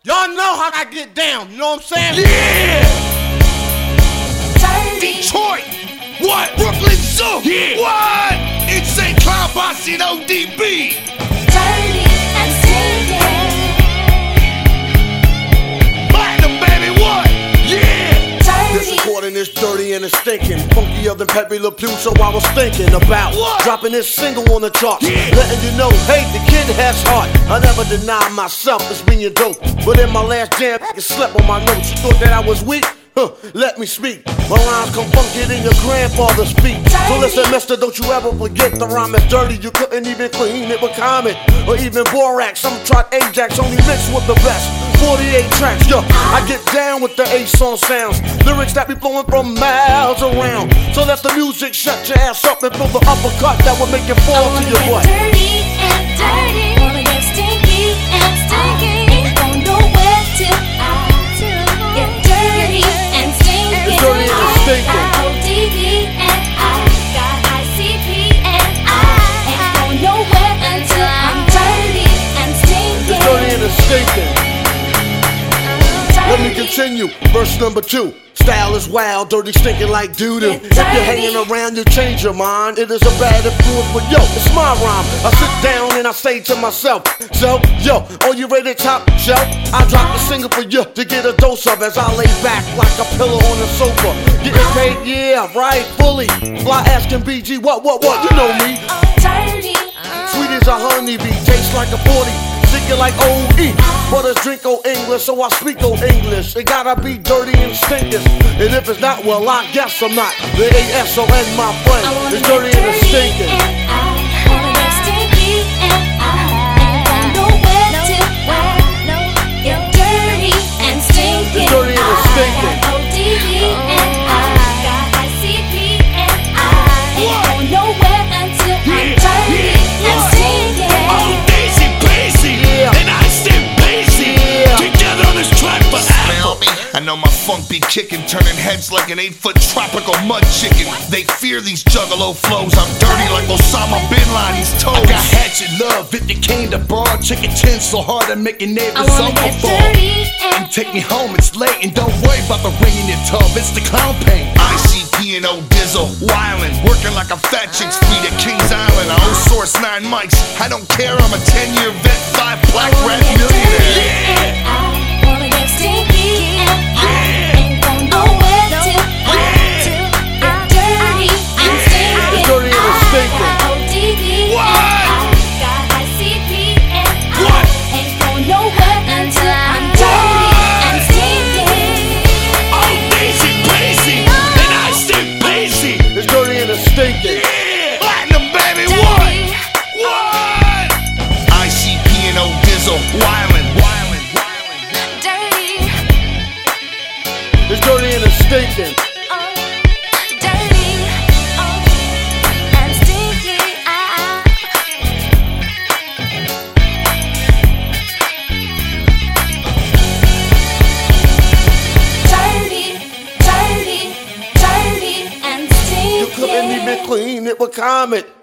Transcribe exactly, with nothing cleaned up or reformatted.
Y'all know how I get down, you know what I'm saying? Yeah! Dirty. Detroit! What? Brooklyn Zoo! Yeah! What? Insane Clown Posse and O D B! Dirty and stinking. Platinum, baby, what? Yeah! This recording is dirty and it's stinking. Funkier than Pepe Le Pew, so I was thinking about What? dropping this single on the charts. Yeah. Letting you know, hey, the kid has heart. I never deny myself as being dope. But in my last jam, I slept on my notes. You thought that I was weak? Huh, let me speak. My rhymes come funky than your grandfather speak. So listen, mister, don't you ever forget the rhyme is dirty. You couldn't even clean it with Common or even Borax. Some tried Ajax, only mixed with the best. forty-eight tracks, yo, I get down with the A-song sounds. Lyrics that be blowing from miles around. So let the music shut your ass up and feel the uppercut that will make it fall to your butt. Dirty and dirty. Wanna get stinky and stinky. Ain't going nowhere till I get dirty and stinky. It's dirty and it's stinking. O D B and I got I C P and I ain't going nowhere until I'm dirty and stinky. It's dirty and it's stinking. Let me continue, verse number two. Style is wild, dirty, stinking like doo-doo. If you're hanging around, you change your mind. It is a bad influence, but yo, it's my rhyme. I sit down and I say to myself, so, yo, are you ready to top shelf? I drop a single for you to get a dose of as I lay back like a pillow on the sofa. Getting paid, yeah, right, fully. Fly asking B G, what, what, what, you know me. Dirty. Sweet as a honeybee, tastes like a forty. Thinking like O E, but it's drink O English, so I speak O English. It gotta be dirty and stinking. And if it's not, well, I guess I'm not. The A S O N, my friend, it's dirty and it's stinking. And I wanna get stinky and I ain't going nowhere till I get dirty and stinking. It's dirty and it's stinking. O D B and I got I C P and I ain't going nowhere until I'm dirty and stinking. Oh, Daisy Pacey! Yeah. And I still Pacey! Yeah. Together on this track forever! I know my funk be kicking, turning heads like an eight-foot tropical mud chicken. They fear these juggalo flows. I'm dirty like Osama Bin Laden's toes. I got hatchet love, if you came to bar, chicken chin so hard I make your I neighbors wanna uncle get fall. dirty and And take me home, it's late, and don't worry about the ring in your tub. It's the clown paint. I C P and O Dizzle, wildin', working like a fat chick's feet at Kings Island. I own source nine mics. I don't care, I'm a ten-year vet, five black rat millionaire. Yeah. I wanna get stinky and I ain't going nowhere till I get dirty and stinky. It's dirty and it's stinking. O D B What? and I got I C P and What? I ain't going nowhere until I'm dirty and stinky. Oh, Daisy Pacey, and I still Pacey. It's dirty and it's stinking. Yeah, Platinum, baby, what? What? I C P and O Dizzle, wildin', wildin', wildin'. Dirty, It's dirty and it's stinking. oh, dirty, oh, and stinky. I Dirty, dirty, dirty and You couldn't stinky. even clean it with Comet